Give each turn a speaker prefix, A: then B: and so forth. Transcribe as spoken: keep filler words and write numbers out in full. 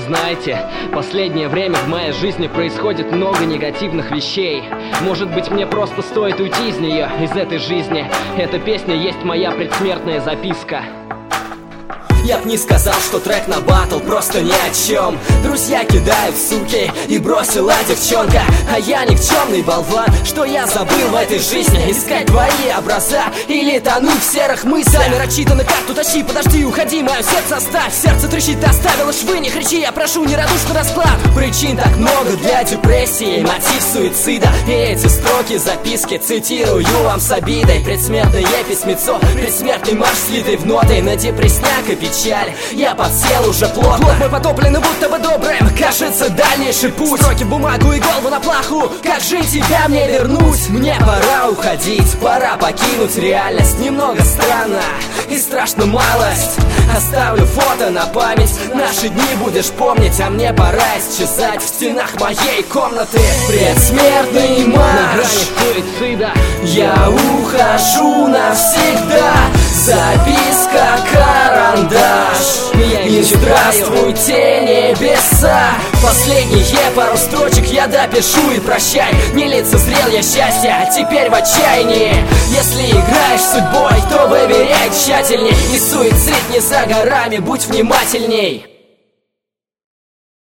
A: Знаете, последнее время в моей жизни происходит много негативных вещей. Может быть, мне просто стоит уйти из нее, из этой жизни. Эта песня есть моя предсмертная записка.
B: Я б не сказал, что трек на батл просто ни о чем. Друзья кидают суки и бросила девчонка. А я никчемный болван, что я забыл в этой жизни искать твои образа или тонуть в серых мыслях. Нарочито на карту тащи, подожди, уходи, мое сердце оставь. Сердце трещит, оставила швы, не кричи, я прошу, не радушный расклад. Причин так много для депрессии, мотив суицида. И эти строки записки цитирую вам с обидой. Предсмертное письмецо, предсмертный марш, слитый в ноты на депресняк и печаль. Я подсел уже плотно, плод мой потопленный, будто бы добрым. Кажется, дальнейший путь, строки в бумагу и голову на плаху. Как же тебя мне вернуть? Мне пора уходить, пора покинуть реальность. Немного странно и страшно малость. Оставлю фото на память, наши дни будешь помнить. А мне пора исчезать в стенах моей комнаты. Предсмертный марш,
A: на грани суицида.
B: Я ухожу навсегда. Записка, карандаш, и здравствуйте, небеса. Последние пару строчек я допишу и прощай. Не лицезрел я счастья, а теперь в отчаянии. Если играешь судьбой, то выбирай тщательней. И суицид не за горами, будь внимательней.